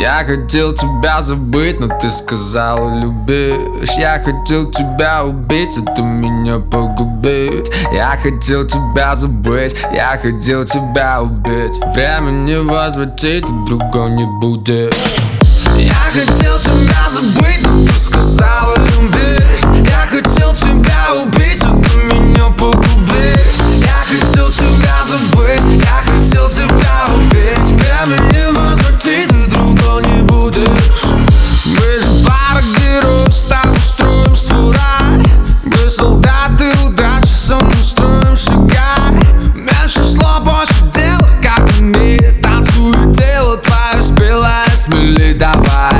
Я хотел тебя забыть, но ты сказала любишь. Я хотел тебя убить, а ты меня погубишь. Я хотел тебя забыть, я хотел тебя убить. Время не возвратить, ты другой не будешь. Я хотел тебя забыть, но ты сказала любишь. Я хотел тебя убить, а ты меня погубишь. Я хотел тебя забыть, я хотел тебя убить. Время не возвратить, ты другой не будешь. Мы же пара героев, с тобой строим свой рай. Мы солдаты удачи, со мной строим шагай. Меньше слов, больше дела, как мне танцует тело твое спелое, смелей давай.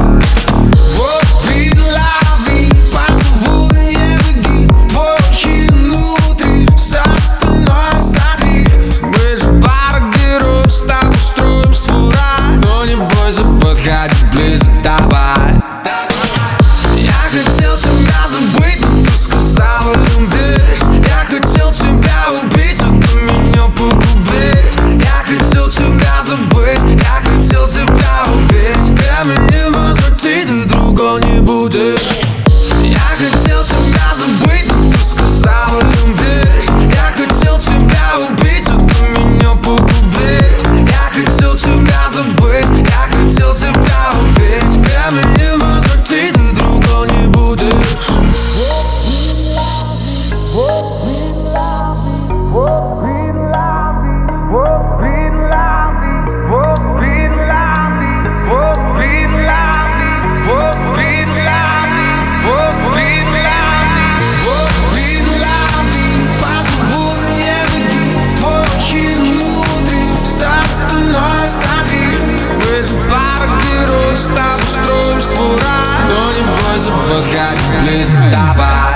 Я хотел тебя забыть, но ты сказала любишь. Я хотел тебя убить, а ты меня погубишь. Я хотел тебя забыть, я хотел тебя убить. Время не возвратить, ты другой не будешь. С тобой строим свой рай, но не бойся, подходи ближе, давай.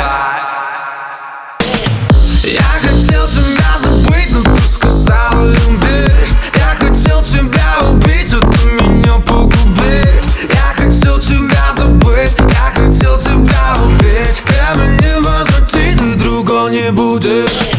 Я хотел тебя забыть, но ты сказала любишь. Я хотел тебя убить, а ты меня погубишь. Я хотел тебя забыть, я хотел тебя убить. Время не возвратить, ты другой не будешь.